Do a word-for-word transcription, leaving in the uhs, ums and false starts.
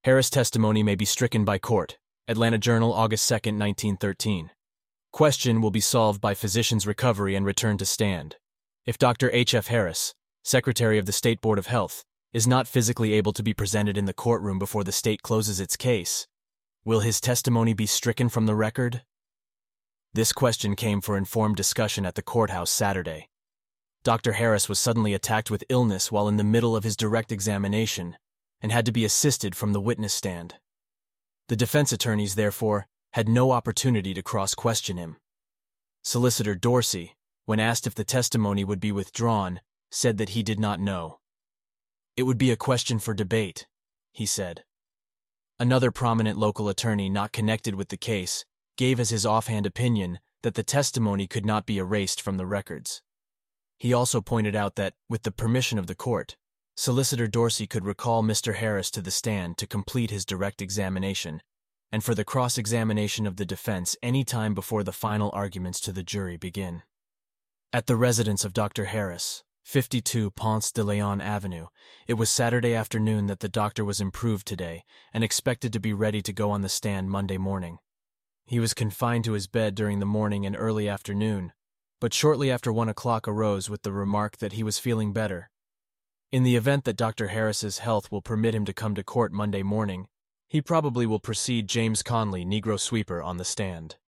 Harris' testimony may be stricken by court. Atlanta Journal, August second, nineteen thirteen. Question will be solved by physician's recovery and return to stand. If Doctor H F Harris, Secretary of the State Board of Health, is not physically able to be presented in the courtroom before the state closes its case, will his testimony be stricken from the record? This question came for informed discussion at the courthouse Saturday. Doctor Harris was suddenly attacked with illness while in the middle of his direct examination and had to be assisted from the witness stand. The defense attorneys, therefore, had no opportunity to cross-question him. Solicitor Dorsey, when asked if the testimony would be withdrawn, said that he did not know. It would be a question for debate, he said. Another prominent local attorney not connected with the case gave as his offhand opinion that the testimony could not be erased from the records. He also pointed out that, with the permission of the court, Solicitor Dorsey could recall Mister Harris to the stand to complete his direct examination and for the cross-examination of the defense any time before the final arguments to the jury begin. At the residence of Doctor Harris, fifty-two Ponce de Leon Avenue, it was Saturday afternoon that the doctor was improved today and expected to be ready to go on the stand Monday morning. He was confined to his bed during the morning and early afternoon, but shortly after one o'clock arose with the remark that he was feeling better. In the event that Doctor Harris's health will permit him to come to court Monday morning, he probably will precede James Conley, Negro sweeper, on the stand.